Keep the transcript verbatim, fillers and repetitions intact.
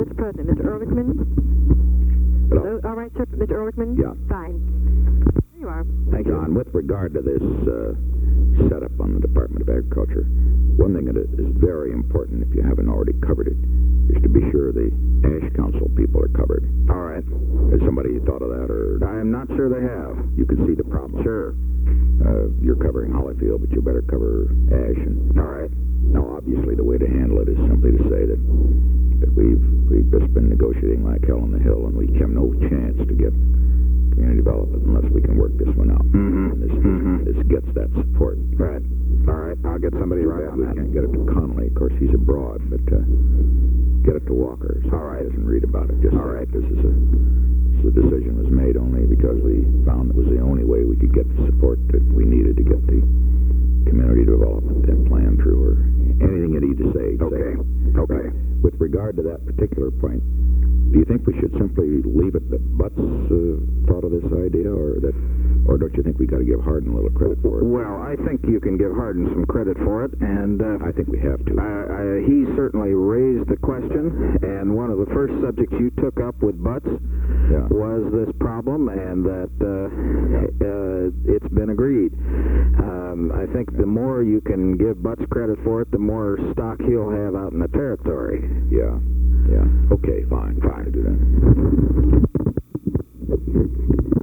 Mister President, Mister Ehrlichman? Hello. Uh, all right, sir, Mister Ehrlichman? Yeah. Fine. There you are. Thank you. John, with regard to this uh, setup on the Department of Agriculture, one thing that is very important, if you haven't already covered it, is to be sure the Ash Council people are covered. All right. Has somebody thought of that, or I am not sure they have. you can see the problem? Sure. Uh, you're covering Hollyfield, but you better cover Ash. And All right. now, obviously, the way to handle it is simply to say that that we've we've just been negotiating like hell on the hill, and we have no chance to get community development unless we can work this one out. Mm-hmm. And this, Mm-hmm. this gets that support. Right. All right. I'll get somebody Too right bad on we that. can't get it to Connolly. Of course, he's abroad, but uh, get it to Walker. So All right. he doesn't read about it. Just All say right. This is a this decision was made only because we found it was the only way we could get the support that we needed to get the community development plan through, or anything you need to say. Okay. Say. Okay. With regard to that particular point, do you think we should simply leave it that Butts uh, thought of this idea, or that, or don't you think we got to give Hardin a little credit for it? Well, I think you can give Hardin some credit for it, and uh, I think we have to. I, I, he certainly raised the question, and one of the first subjects you took up with Butts Yeah. was this problem, and that uh, uh, it's been agreed. Um, I think the more you can give Butts credit for it, the more stock he'll have out in the territory. Yeah, yeah. Okay, fine, fine to do that.